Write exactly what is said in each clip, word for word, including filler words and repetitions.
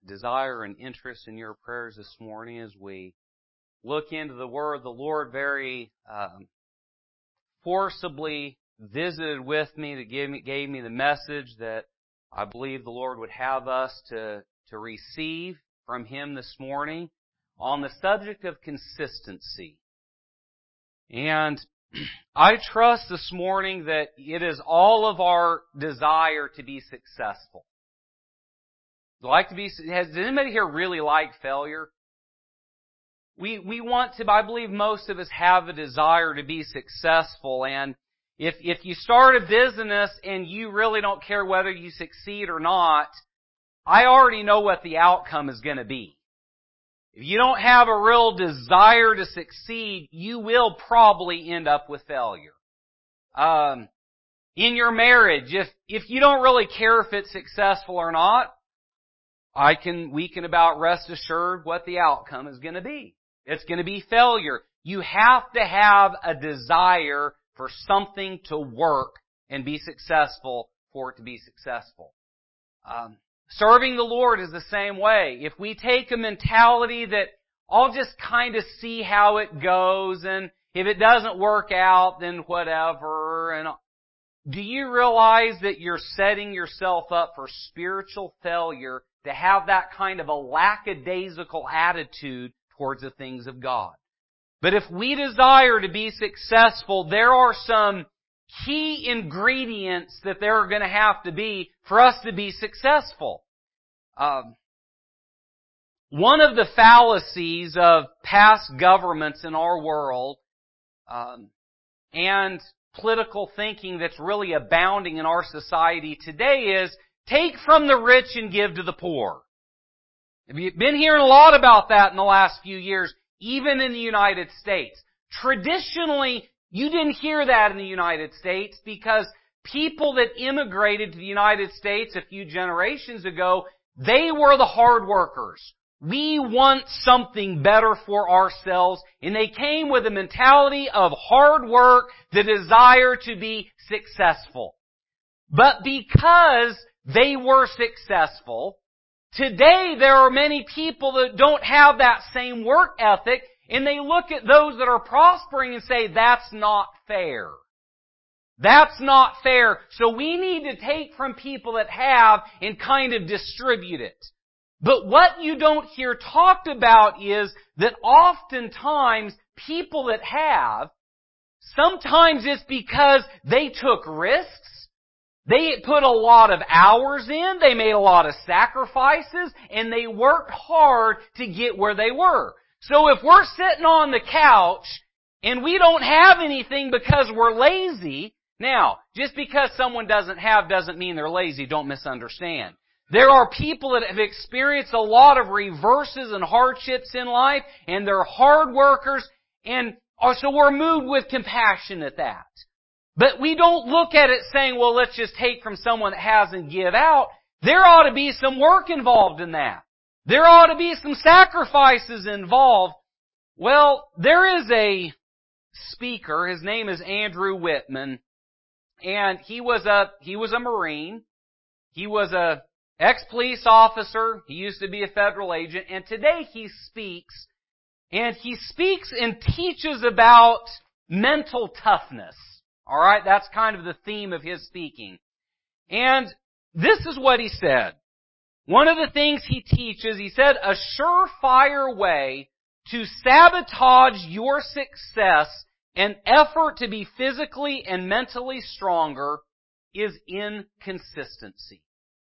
desire and interest in your prayers this morning as we look into the Word. The Lord very um, forcibly visited with me to give me, gave me the message that I believe the Lord would have us to, to receive from Him this morning on the subject of consistency. And I trust this morning that it is all of our desire to be successful. Like to be, has, does anybody here really like failure? We, we want to, I believe most of us have a desire to be successful, and if, if you start a business and you really don't care whether you succeed or not, I already know what the outcome is going to be. If you don't have a real desire to succeed, you will probably end up with failure. Um, in your marriage, if, if you don't really care if it's successful or not, I can, we can about rest assured what the outcome is going to be. It's going to be failure. You have to have a desire for something to work and be successful for it to be successful. Um, serving the Lord is the same way. If we take a mentality that I'll just kind of see how it goes, and if it doesn't work out, then whatever. And do you realize that you're setting yourself up for spiritual failure to have that kind of a lackadaisical attitude towards the things of God? But if we desire to be successful, there are some key ingredients that there are going to have to be for us to be successful. Um, one of the fallacies of past governments in our world um, and political thinking that's really abounding in our society today is take from the rich and give to the poor. Have you been hearing a lot about that in the last few years, even in the United States? Traditionally, you didn't hear that in the United States because people that immigrated to the United States a few generations ago, they were the hard workers. We want something better for ourselves, and they came with a mentality of hard work, the desire to be successful. But because they were successful, today there are many people that don't have that same work ethic, and they look at those that are prospering and say, that's not fair. That's not fair. So we need to take from people that have and kind of distribute it. But what you don't hear talked about is that oftentimes people that have, sometimes it's because they took risks, they put a lot of hours in, they made a lot of sacrifices, and they worked hard to get where they were. So if we're sitting on the couch and we don't have anything because we're lazy, now, just because someone doesn't have doesn't mean they're lazy, don't misunderstand. There are people that have experienced a lot of reverses and hardships in life, and they're hard workers, and so we're moved with compassion at that. But we don't look at it saying, well, let's just take from someone that has and give out. There ought to be some work involved in that. There ought to be some sacrifices involved. Well, there is a speaker, his name is Andrew Whitman, and he was a, he was a Marine. He was a ex-police officer. He used to be a federal agent, and today he speaks, and he speaks and teaches about mental toughness. All right, that's kind of the theme of his speaking. And this is what he said. One of the things he teaches, he said, a surefire way to sabotage your success and effort to be physically and mentally stronger is inconsistency.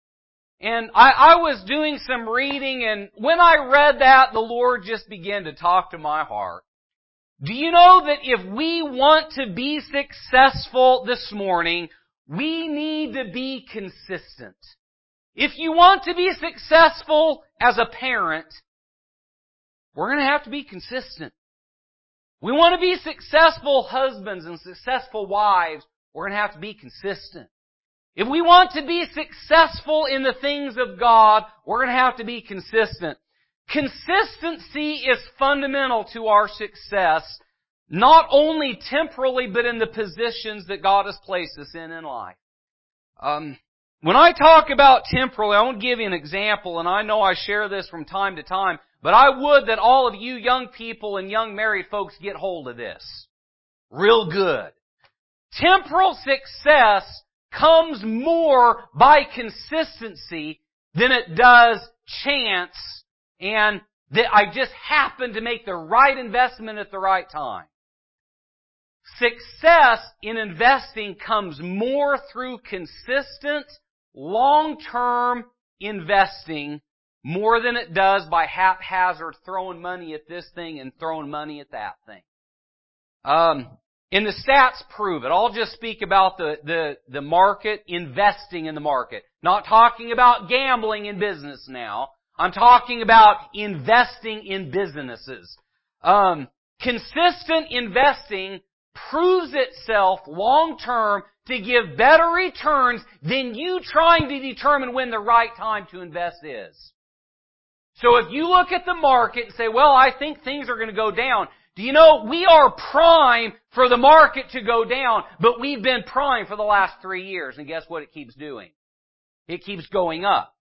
And I, I was doing some reading, and when I read that, the Lord just began to talk to my heart. Do you know that if we want to be successful this morning, we need to be consistent? If you want to be successful as a parent, we're going to have to be consistent. We want to be successful husbands and successful wives, we're going to have to be consistent. If we want to be successful in the things of God, we're going to have to be consistent. Consistency is fundamental to our success, not only temporally, but in the positions that God has placed us in in life. Um, When I talk about temporally, I want to give you an example, and I know I share this from time to time, but I would that all of you young people and young married folks get hold of this. Real good. Temporal success comes more by consistency than it does chance and that I just happened to make the right investment at the right time. Success in investing comes more through consistent, long-term investing more than it does by haphazard throwing money at this thing and throwing money at that thing. Um, and the stats prove it. I'll just speak about the, the, the market, investing in the market. Not talking about gambling in business now. I'm talking about investing in businesses. Um, consistent investing proves itself long-term to give better returns than you trying to determine when the right time to invest is. So if you look at the market and say, well, I think things are going to go down, do you know, we are prime for the market to go down, but we've been prime for the last three years, and guess what it keeps doing? It keeps going up.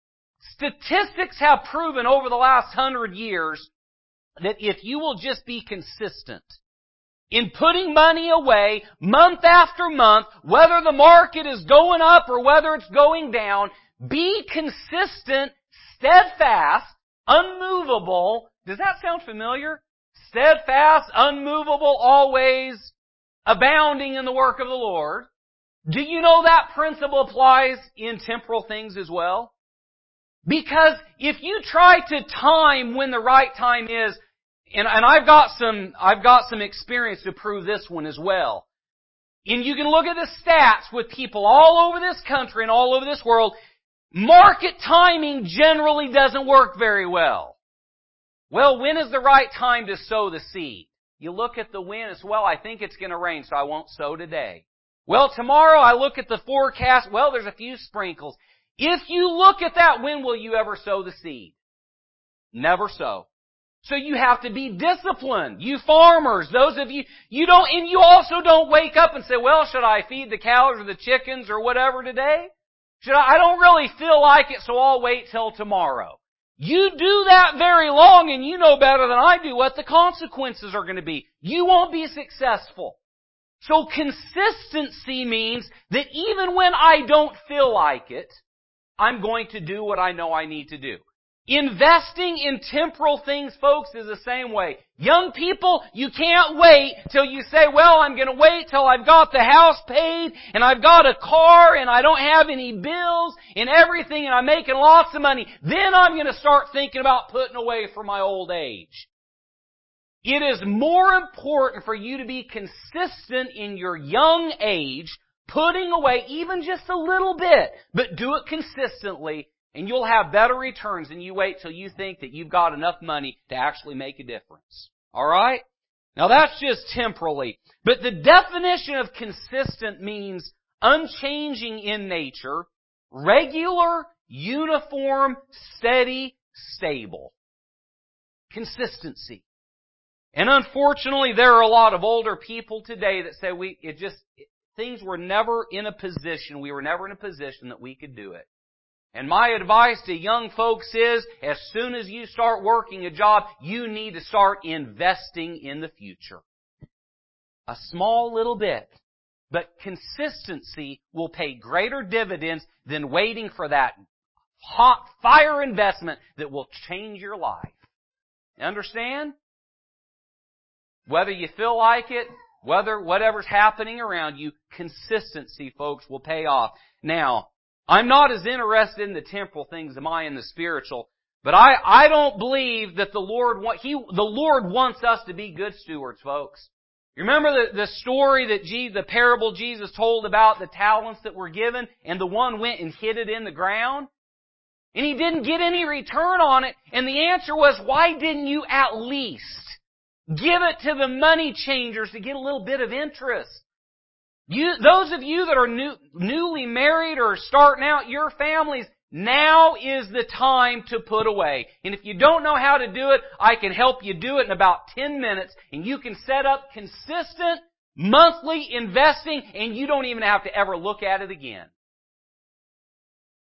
Statistics have proven over the last hundred years that if you will just be consistent in putting money away month after month, whether the market is going up or whether it's going down, be consistent, steadfast, unmovable. Does that sound familiar? Steadfast, unmovable, always abounding in the work of the Lord. Do you know that principle applies in temporal things as well? Because if you try to time when the right time is, and, and I've got some, I've got some experience to prove this one as well. And you can look at the stats with people all over this country and all over this world. Market timing generally doesn't work very well. Well, when is the right time to sow the seed? You look at the wind as well, I think it's going to rain, so I won't sow today. Well, tomorrow I look at the forecast, well, there's a few sprinkles. If you look at that, when will you ever sow the seed? Never sow. So you have to be disciplined. You farmers, those of you, you don't, and you also don't wake up and say, well, should I feed the cows or the chickens or whatever today? Should I, I don't really feel like it, so I'll wait till tomorrow. You do that very long and you know better than I do what the consequences are going to be. You won't be successful. So consistency means that even when I don't feel like it, I'm going to do what I know I need to do. Investing in temporal things, folks, is the same way. Young people, you can't wait till you say, well, I'm going to wait till I've got the house paid and I've got a car and I don't have any bills and everything and I'm making lots of money. Then I'm going to start thinking about putting away for my old age. It is more important for you to be consistent in your young age, putting away even just a little bit, but do it consistently. And you'll have better returns than you wait till you think that you've got enough money to actually make a difference. Alright? Now that's just temporally. But the definition of consistent means unchanging in nature, regular, uniform, steady, stable. Consistency. And unfortunately, there are a lot of older people today that say we, it just, things were never in a position, we were never in a position that we could do it. And my advice to young folks is, as soon as you start working a job, you need to start investing in the future. A small little bit. But consistency will pay greater dividends than waiting for that hot fire investment that will change your life. You understand? Whether you feel like it, whether whatever's happening around you, consistency, folks, will pay off. Now, I'm not as interested in the temporal things am I in the spiritual, but I, I don't believe that the Lord want, He, the Lord wants us to be good stewards, folks. You remember the, the story that Jesus, the parable Jesus told about the talents that were given and the one went and hid it in the ground? And he didn't get any return on it. And the answer was, why didn't you at least give it to the money changers to get a little bit of interest? You, those of you that are new, newly married or starting out your families, now is the time to put away. And if you don't know how to do it, I can help you do it in about ten minutes. And you can set up consistent monthly investing and you don't even have to ever look at it again.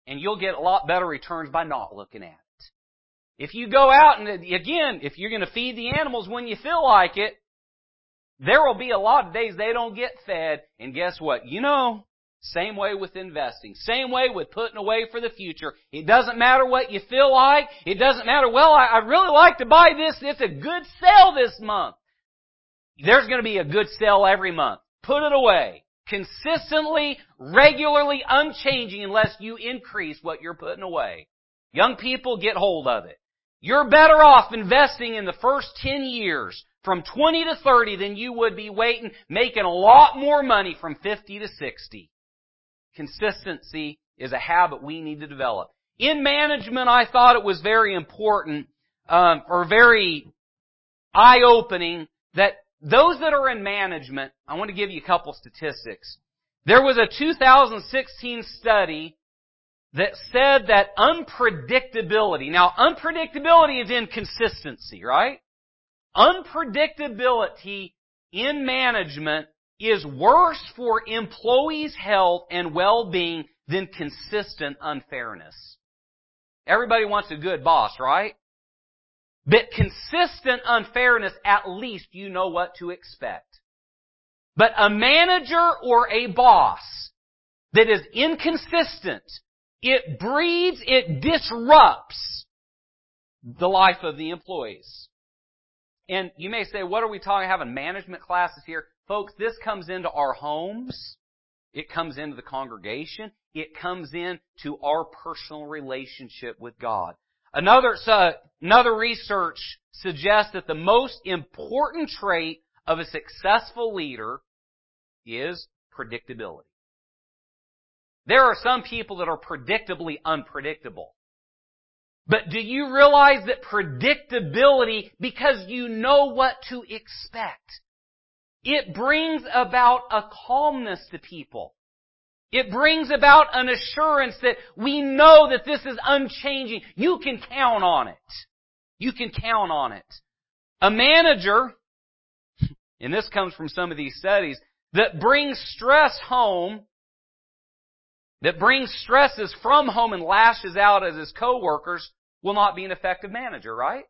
And you'll get a lot better returns by not looking at it. If you go out and, again, if you're going to feed the animals when you feel like it, there will be a lot of days they don't get fed. And guess what? You know, same way with investing. Same way with putting away for the future. It doesn't matter what you feel like. It doesn't matter, well, I, I really like to buy this. It's a good sale this month. There's going to be a good sale every month. Put it away. Consistently, regularly, unchanging unless you increase what you're putting away. Young people, get hold of it. You're better off investing in the first ten years from twenty to thirty than you would be waiting, making a lot more money from fifty to sixty. Consistency is a habit we need to develop. In management, I thought it was very important, um, or very eye-opening that those that are in management, I want to give you a couple statistics. There was a two thousand sixteen study that said that unpredictability, now unpredictability is inconsistency, right? Unpredictability in management is worse for employees' health and well-being than consistent unfairness. Everybody wants a good boss, right? But consistent unfairness, at least you know what to expect. But a manager or a boss that is inconsistent, it breeds, it disrupts the life of the employees. And you may say, what are we talking, having management classes here? Folks, this comes into our homes. It comes into the congregation. It comes into our personal relationship with God. Another, uh, another research suggests that the most important trait of a successful leader is predictability. There are some people that are predictably unpredictable. But do you realize that predictability, because you know what to expect, it brings about a calmness to people. It brings about an assurance that we know that this is unchanging. You can count on it. You can count on it. A manager, and this comes from some of these studies, that brings stress home, that brings stresses from home and lashes out at his coworkers will not be an effective manager, right?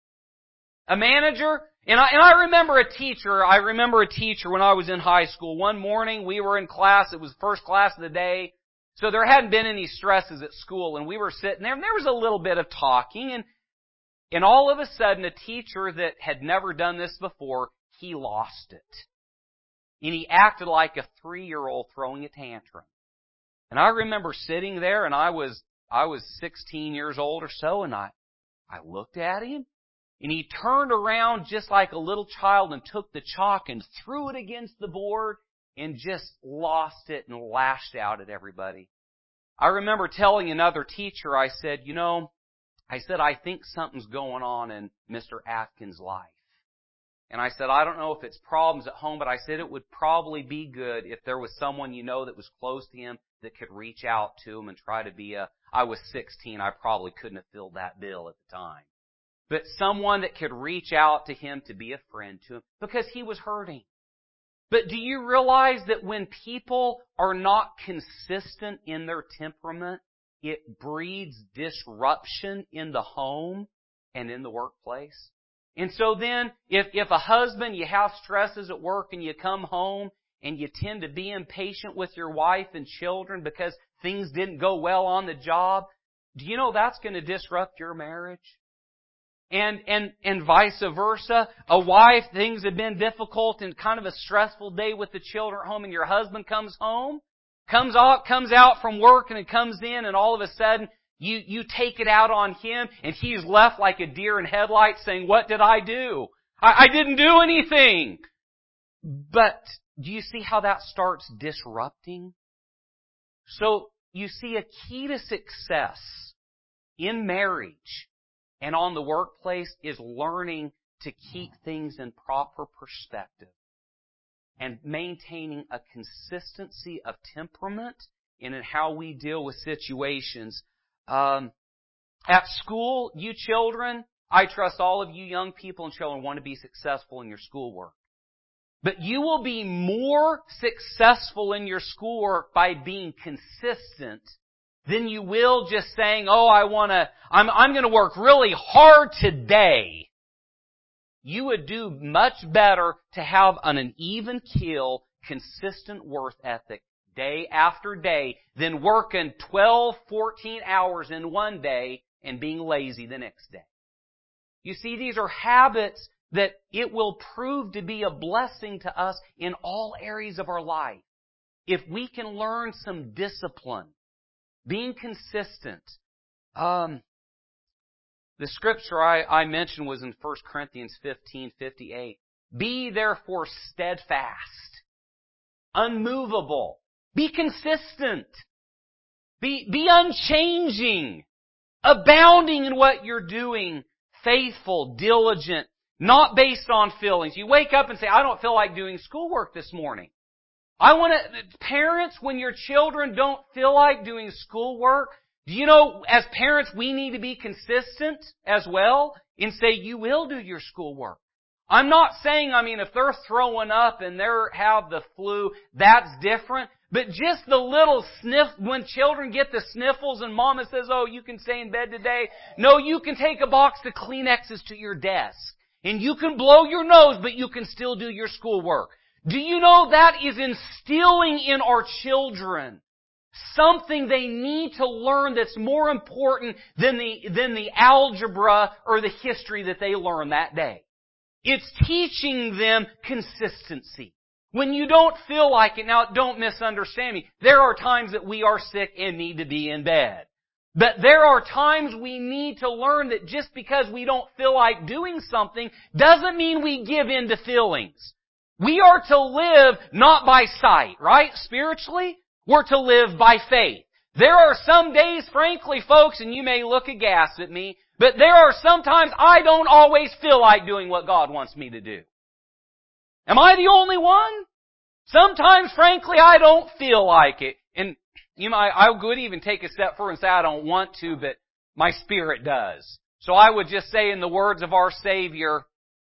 A manager, and I, and I remember a teacher, I remember a teacher when I was in high school. One morning we were in class, it was the first class of the day, so there hadn't been any stresses at school, and we were sitting there, and there was a little bit of talking, and, and all of a sudden a teacher that had never done this before, he lost it. And he acted like a three-year-old throwing a tantrum. And I remember sitting there, and I was, I was sixteen years old or so, and I, I looked at him, and he turned around just like a little child and took the chalk and threw it against the board and just lost it and lashed out at everybody. I remember telling another teacher, I said, you know, I said, I think something's going on in Mister Atkins' life. And I said, I don't know if it's problems at home, but I said it would probably be good if there was someone you know that was close to him that could reach out to him and try to be a, I was sixteen, I probably couldn't have filled that bill at the time. But someone that could reach out to him to be a friend to him because he was hurting. But do you realize that when people are not consistent in their temperament, it breeds disruption in the home and in the workplace? And so then, if, if a husband, you have stresses at work and you come home and you tend to be impatient with your wife and children because things didn't go well on the job, do you know that's going to disrupt your marriage? And, and, and vice versa. A wife, things have been difficult and kind of a stressful day with the children at home, and your husband comes home, comes out, comes out from work and it comes in, and all of a sudden, You, you take it out on him, and he's left like a deer in headlights saying, what did I do? I, I didn't do anything. But do you see how that starts disrupting? So you see, a key to success in marriage and on the workplace is learning to keep things in proper perspective and maintaining a consistency of temperament and in how we deal with situations. Um, at school, you children, I trust all of you young people and children want to be successful in your schoolwork. But you will be more successful in your schoolwork by being consistent than you will just saying, oh, I want to, I'm, I'm going to work really hard today. You would do much better to have an, an even keel, consistent work ethic day after day than working twelve, fourteen hours in one day and being lazy the next day. You see, these are habits that it will prove to be a blessing to us in all areas of our life. If we can learn some discipline, being consistent. Um, the scripture I, I mentioned was in First Corinthians fifteen fifty-eight. Be therefore steadfast, unmovable. Be consistent. Be, be unchanging, abounding in what you're doing, faithful, diligent, not based on feelings. You wake up and say, I don't feel like doing schoolwork this morning. I want to, parents, when your children don't feel like doing schoolwork, do you know, as parents, we need to be consistent as well and say, you will do your schoolwork. I'm not saying, I mean, if they're throwing up and they have the flu, that's different. But just the little sniff, when children get the sniffles and mama says, oh, you can stay in bed today. No, you can take a box of Kleenexes to your desk. And you can blow your nose, but you can still do your schoolwork. Do you know that is instilling in our children something they need to learn that's more important than the, than the algebra or the history that they learn that day? It's teaching them consistency. When you don't feel like it, now don't misunderstand me, there are times that we are sick and need to be in bed. But there are times we need to learn that just because we don't feel like doing something doesn't mean we give in to feelings. We are to live not by sight, right? Spiritually, we're to live by faith. There are some days, frankly, folks, and you may look aghast at me, but there are sometimes I don't always feel like doing what God wants me to do. Am I the only one? Sometimes, frankly, I don't feel like it. And you know, I, I would even take a step further and say I don't want to, but my spirit does. So I would just say in the words of our Savior,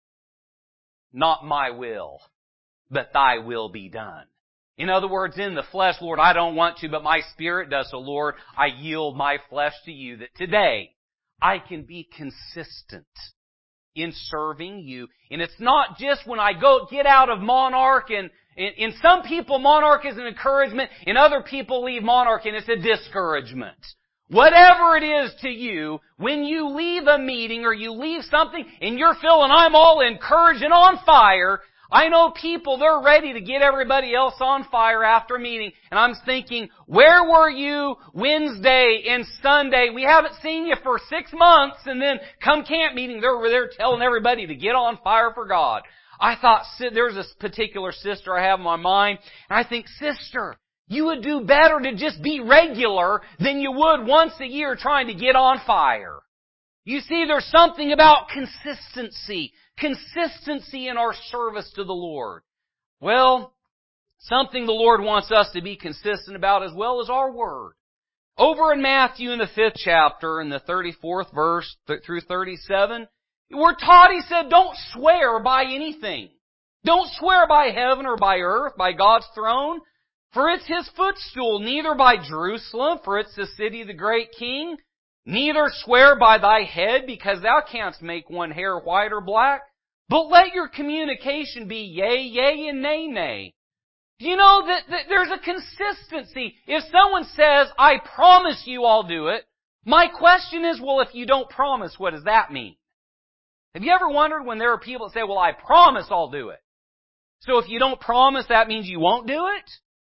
not my will, but thy will be done. In other words, in the flesh, Lord, I don't want to, but my spirit does. So Lord, I yield my flesh to you that today I can be consistent in serving you. And it's not just when I go get out of Monarch and in, in some people Monarch is an encouragement, in other people leave Monarch and it's a discouragement. Whatever it is to you, when you leave a meeting or you leave something and you're feeling I'm all encouraged and on fire, I know people, they're ready to get everybody else on fire after a meeting. And I'm thinking, where were you Wednesday and Sunday? We haven't seen you for six months. And then come camp meeting, they're there telling everybody to get on fire for God. I thought, there's this particular sister I have in my mind. And I think, sister, you would do better to just be regular than you would once a year trying to get on fire. You see, there's something about consistency. Consistency in our service to the Lord. Well, something the Lord wants us to be consistent about as well as our word. Over in Matthew in the fifth chapter, in the thirty-fourth verse through thirty-seven, we're taught, he said, don't swear by anything. Don't swear by heaven or by earth, by God's throne, for it's His footstool, neither by Jerusalem, for it's the city of the great King. Neither swear by thy head, because thou canst make one hair white or black. But let your communication be yea, yea, and nay, nay. Do you know that, that there's a consistency? If someone says, I promise you I'll do it, my question is, well, if you don't promise, what does that mean? Have you ever wondered when there are people that say, well, I promise I'll do it. So if you don't promise, that means you won't do it?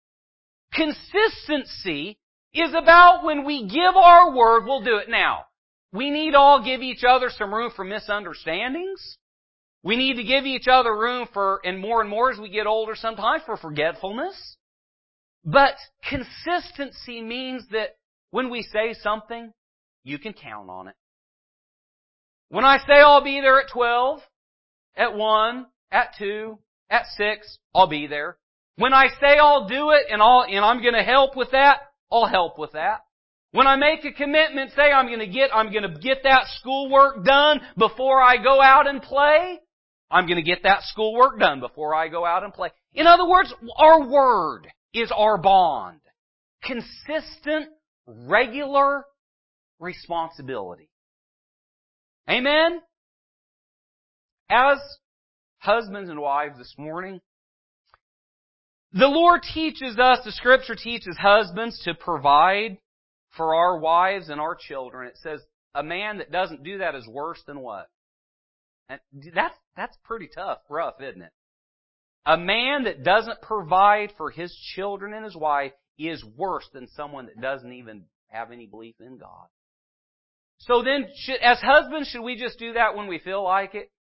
Consistency is about when we give our word, we'll do it. Now, we need to all give each other some room for misunderstandings. We need to give each other room for, and more and more as we get older sometimes, for forgetfulness. But consistency means that when we say something, you can count on it. When I say I'll be there at twelve, at one, at two, at six, I'll be there. When I say I'll do it and I'll, and I'm going to help with that, I'll help with that. When I make a commitment, say I'm going to get, I'm going to get that schoolwork done before I go out and play, I'm going to get that schoolwork done before I go out and play. In other words, our word is our bond. Consistent, regular responsibility. Amen? As husbands and wives this morning, the Lord teaches us, the Scripture teaches husbands to provide for our wives and our children. It says a man that doesn't do that is worse than what? And that's, that's pretty tough, rough, isn't it? A man that doesn't provide for his children and his wife is worse than someone that doesn't even have any belief in God. So then, should, as husbands, should we just do that when we feel like it?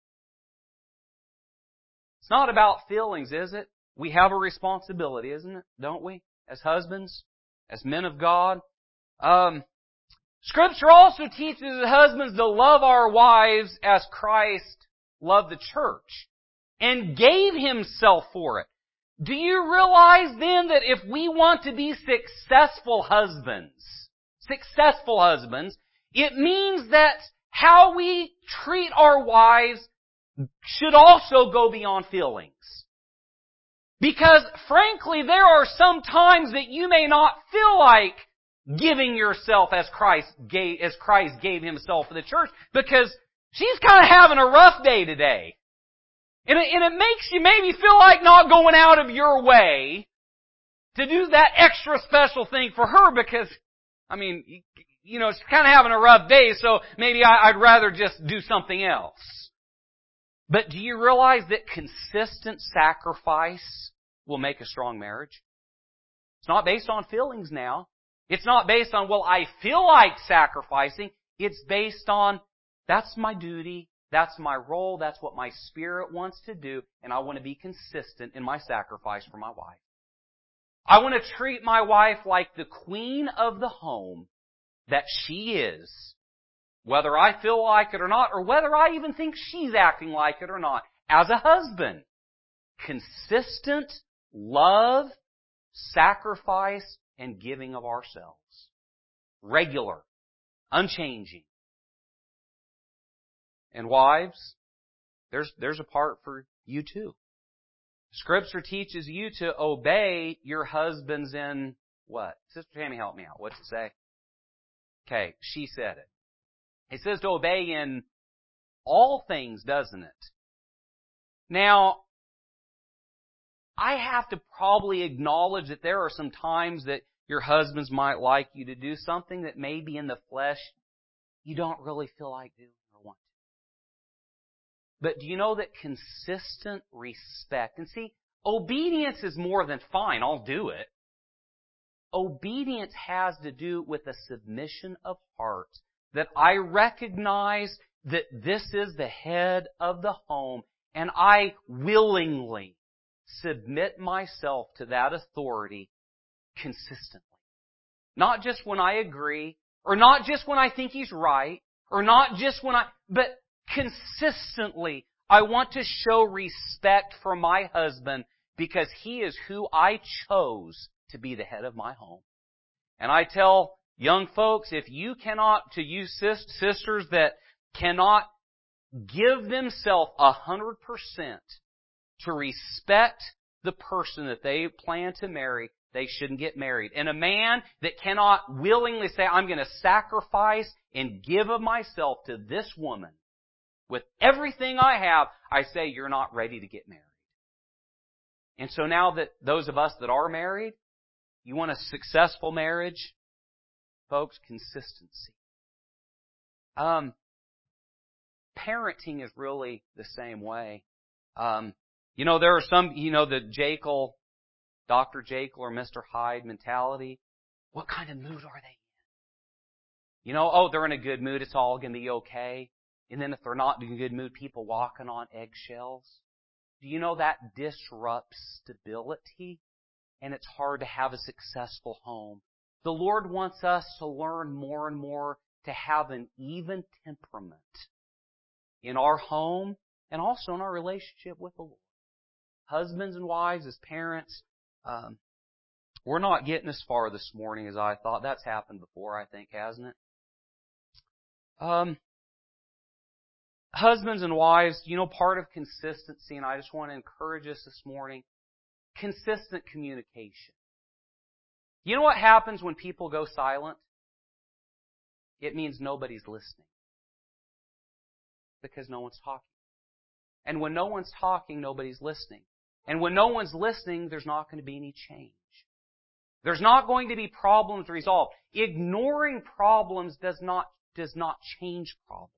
It's not about feelings, is it? We have a responsibility, isn't it? Don't we? As husbands, as men of God. Um, Scripture also teaches the husbands to love our wives as Christ loved the church and gave Himself for it. Do you realize then that if we want to be successful husbands, successful husbands, it means that how we treat our wives should also go beyond feelings. Because frankly, there are some times that you may not feel like giving yourself as Christ gave, as Christ gave Himself for the church, because she's kind of having a rough day today. And it, and it makes you maybe feel like not going out of your way to do that extra special thing for her because, I mean, you know, she's kind of having a rough day, so maybe I, I'd rather just do something else. But do you realize that consistent sacrifice will make a strong marriage? It's not based on feelings now. It's not based on, well, I feel like sacrificing. It's based on, that's my duty, that's my role, that's what my spirit wants to do, and I want to be consistent in my sacrifice for my wife. I want to treat my wife like the queen of the home that she is, whether I feel like it or not, or whether I even think she's acting like it or not, as a husband. Consistent love, sacrifice, and giving of ourselves. Regular, unchanging. And wives, there's, there's a part for you too. Scripture teaches you to obey your husbands in what? Sister Tammy, help me out. What's it say? Okay, she said it. It says to obey in all things, doesn't it? Now, I have to probably acknowledge that there are some times that your husbands might like you to do something that maybe in the flesh you don't really feel like doing or want to. But do you know that consistent respect, and see, obedience is more than fine, I'll do it. Obedience has to do with a submission of heart, that I recognize that this is the head of the home, and I willingly submit myself to that authority consistently. Not just when I agree, or not just when I think he's right, or not just when I, but consistently, I want to show respect for my husband because he is who I chose to be the head of my home. And I tell young folks, if you cannot, to you sisters that cannot give themselves a hundred percent to respect the person that they plan to marry, they shouldn't get married. And a man that cannot willingly say, I'm going to sacrifice and give of myself to this woman with everything I have, I say you're not ready to get married. And so now that those of us that are married, you want a successful marriage? Folks, consistency. Um, parenting is really the same way. Um, you know, there are some, you know, the Jekyll, Doctor Jekyll or Mister Hyde mentality. What kind of mood are they in? You know, oh, they're in a good mood, it's all going to be okay. And then if they're not in a good mood, people walking on eggshells. Do you know that disrupts stability? And it's hard to have a successful home. The Lord wants us to learn more and more to have an even temperament in our home and also in our relationship with the Lord. Husbands and wives, as parents, um, we're not getting as far this morning as I thought. That's happened before, I think, hasn't it? Um, husbands and wives, you know, part of consistency, and I just want to encourage us this morning, consistent communication. You know what happens when people go silent? It means nobody's listening. Because no one's talking. And when no one's talking, nobody's listening. And when no one's listening, there's not going to be any change. There's not going to be problems resolved. Ignoring problems does not, does not change problems.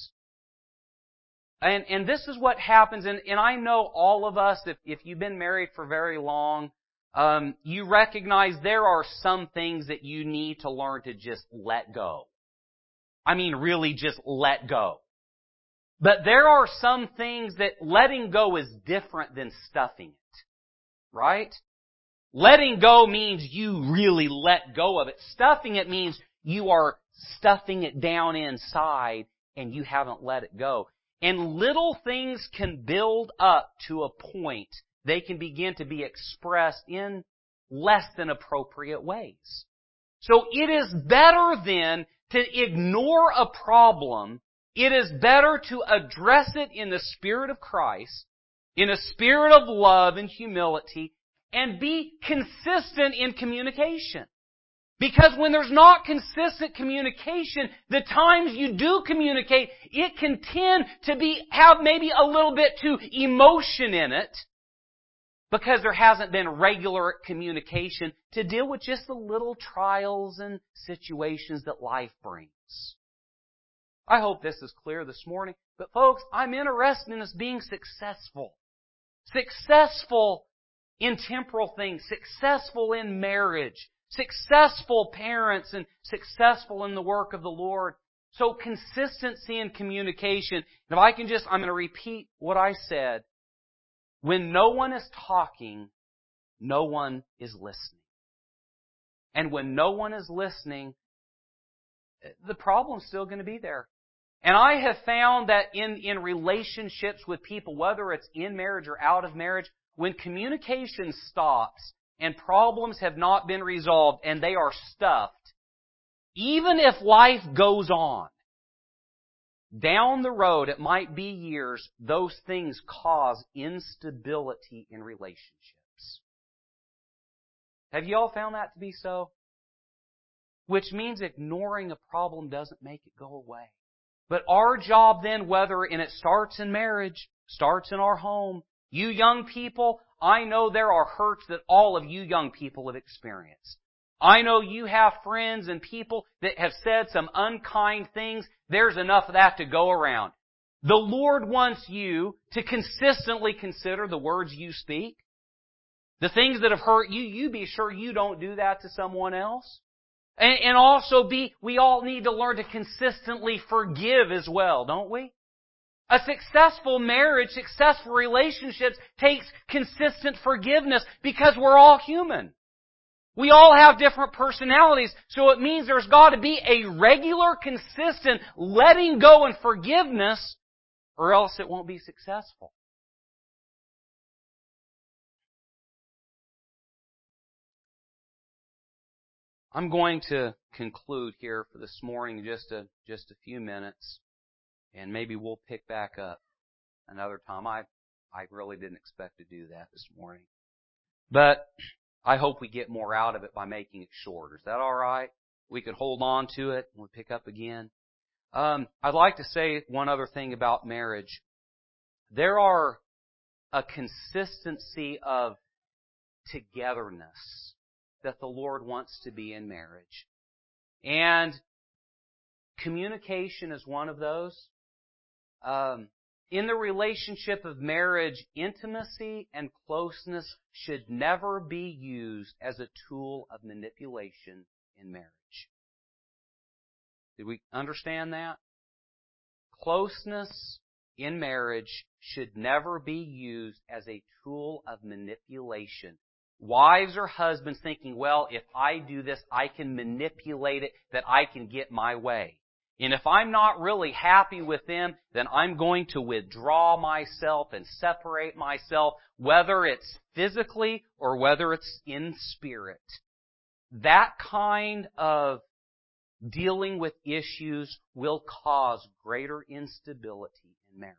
And, and this is what happens, and, and I know all of us, if, if you've been married for very long, um, you recognize there are some things that you need to learn to just let go. I mean, really just let go. But there are some things that letting go is different than stuffing it. Right? Letting go means you really let go of it. Stuffing it means you are stuffing it down inside and you haven't let it go. And little things can build up to a point. They can begin to be expressed in less than appropriate ways. So it is better then to ignore a problem. It is better to address it in the Spirit of Christ, in a spirit of love and humility, and be consistent in communication. Because when there's not consistent communication, the times you do communicate, it can tend to be, have maybe a little bit too emotion in it, because there hasn't been regular communication to deal with just the little trials and situations that life brings. I hope this is clear this morning. But folks, I'm interested in us being successful. Successful in temporal things. Successful in marriage. Successful parents and successful in the work of the Lord. So consistency in communication. And if I can just, I'm going to repeat what I said. When no one is talking, no one is listening. And when no one is listening, the problem's still going to be there. And I have found that in, in relationships with people, whether it's in marriage or out of marriage, when communication stops and problems have not been resolved and they are stuffed, even if life goes on, down the road, it might be years, those things cause instability in relationships. Have you all found that to be so? Which means ignoring a problem doesn't make it go away. But our job then, whether, and it starts in marriage, starts in our home, you young people, I know there are hurts that all of you young people have experienced. I know you have friends and people that have said some unkind things. There's enough of that to go around. The Lord wants you to consistently consider the words you speak. The things that have hurt you, you be sure you don't do that to someone else. And, and also be, we all need to learn to consistently forgive as well, don't we? A successful marriage, successful relationships takes consistent forgiveness because we're all human. We all have different personalities, so it means there's got to be a regular, consistent letting go and forgiveness, or else it won't be successful. I'm going to conclude here for this morning in just a, just a few minutes, and maybe we'll pick back up another time. I, I really didn't expect to do that this morning. But I hope we get more out of it by making it shorter. Is that all right? We can hold on to it and we'll pick up again. Um, I'd like to say one other thing about marriage. There are a consistency of togetherness that the Lord wants to be in marriage. And communication is one of those. Um, in the relationship of marriage, intimacy and closeness should never be used as a tool of manipulation in marriage. Did we understand that? Closeness in marriage should never be used as a tool of manipulation. Wives or husbands thinking, well, if I do this, I can manipulate it, that I can get my way. And if I'm not really happy with them, then I'm going to withdraw myself and separate myself, whether it's physically or whether it's in spirit. That kind of dealing with issues will cause greater instability in marriage.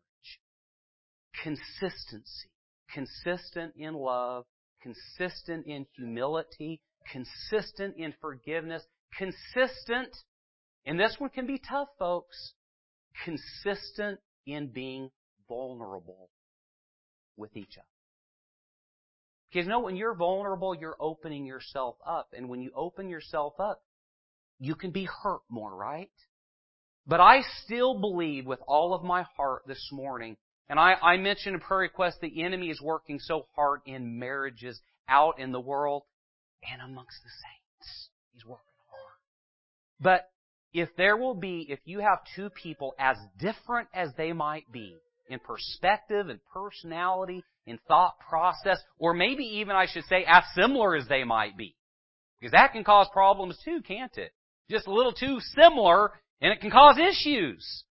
Consistency. Consistent in love. Consistent in humility, consistent in forgiveness, consistent, and this one can be tough, folks, consistent in being vulnerable with each other. Because you know, when you're vulnerable, you're opening yourself up. And when you open yourself up, you can be hurt more, right? But I still believe with all of my heart this morning, and I, I mentioned in prayer request, the enemy is working so hard in marriages, out in the world, and amongst the saints. He's working hard. But if there will be, if you have two people as different as they might be, in perspective and personality, in thought process, or maybe even, I should say, as similar as they might be. Because that can cause problems too, can't it? Just a little too similar, and it can cause issues.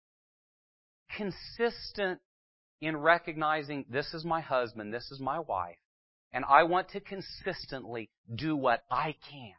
Consistent in recognizing, this is my husband, this is my wife, and I want to consistently do what I can.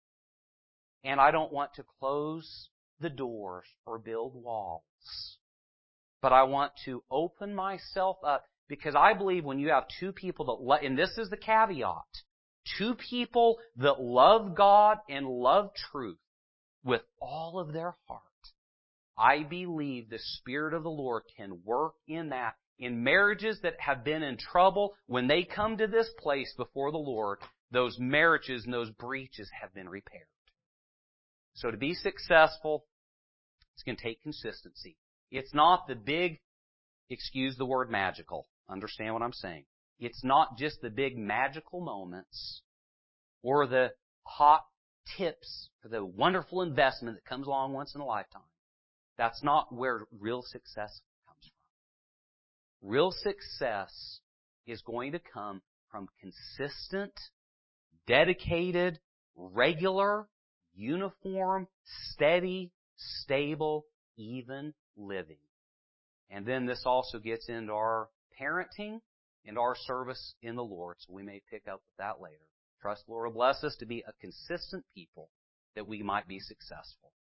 And I don't want to close the doors or build walls. But I want to open myself up, because I believe when you have two people that love, and this is the caveat, two people that love God and love truth with all of their heart, I believe the Spirit of the Lord can work in that. In marriages that have been in trouble, when they come to this place before the Lord, those marriages and those breaches have been repaired. So to be successful, it's going to take consistency. It's not the big, excuse the word magical, understand what I'm saying. It's not just the big magical moments or the hot tips for the wonderful investment that comes along once in a lifetime. That's not where real success comes from. Real success is going to come from consistent, dedicated, regular, uniform, steady, stable, even living. And then this also gets into our parenting and our service in the Lord, so we may pick up with that later. Trust the Lord will bless us to be a consistent people that we might be successful.